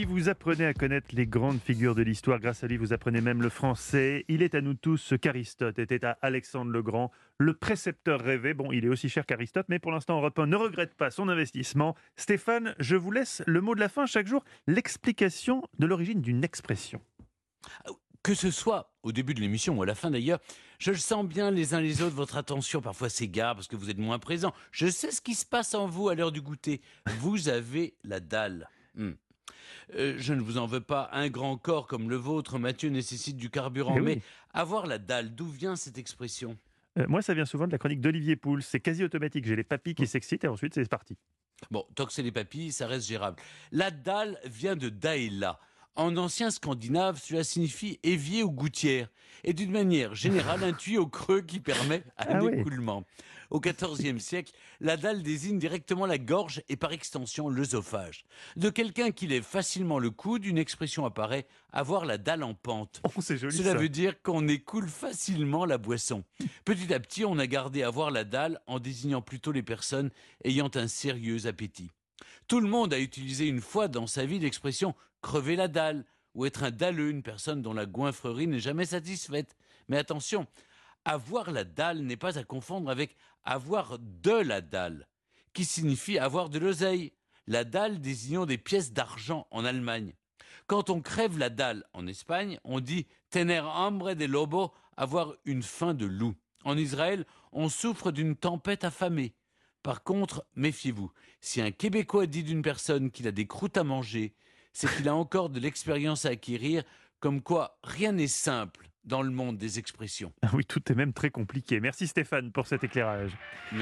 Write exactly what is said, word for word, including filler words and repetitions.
lui, vous apprenez à connaître les grandes figures de l'histoire. Grâce à lui, vous apprenez même le français. Il est à nous tous ce qu'Aristote était à Alexandre le Grand, le précepteur rêvé. Bon, il est aussi cher qu'Aristote, mais pour l'instant, Europe un ne regrette pas son investissement. Stéphane, je vous laisse le mot de la fin chaque jour, l'explication de l'origine d'une expression. Que ce soit au début de l'émission ou à la fin d'ailleurs, je le sens bien les uns les autres, votre attention parfois s'égare parce que vous êtes moins présents. Je sais ce qui se passe en vous à l'heure du goûter. Vous avez la dalle. Hmm. Euh, je ne vous en veux pas. Un grand corps comme le vôtre, Mathieu, nécessite du carburant. Eh oui. Mais avoir la dalle, d'où vient cette expression ? Euh, moi, ça vient souvent de la chronique d'Olivier Pouls. C'est quasi automatique. J'ai les papilles qui s'excitent et ensuite, c'est parti. Bon, tant que c'est les papilles, ça reste gérable. La dalle vient de daella. En ancien scandinave, cela signifie évier ou gouttière, et d'une manière générale, un tuyau creux qui permet un Ah ouais. écoulement. Au quatorzième siècle, la dalle désigne directement la gorge et par extension l'œsophage. De quelqu'un qui lève facilement le coude, une expression apparaît, avoir la dalle en pente. Oh, c'est joli Cela ça. veut dire qu'on écoule facilement la boisson. Petit à petit, on a gardé avoir la dalle en désignant plutôt les personnes ayant un sérieux appétit. Tout le monde a utilisé une fois dans sa vie l'expression « crever la dalle » ou être un dalleux, une personne dont la goinfrerie n'est jamais satisfaite. Mais attention, avoir la dalle n'est pas à confondre avec avoir de la dalle, qui signifie avoir de l'oseille. La dalle désignant des pièces d'argent en Allemagne. Quand on crève la dalle en Espagne, on dit « tener hambre de lobo », avoir une faim de loup. En Israël, on souffre d'une tempête affamée. Par contre, méfiez-vous, si un Québécois dit d'une personne qu'il a des croûtes à manger, c'est qu'il a encore de l'expérience à acquérir, comme quoi rien n'est simple dans le monde des expressions. Ah oui, tout est même très compliqué. Merci Stéphane pour cet éclairage.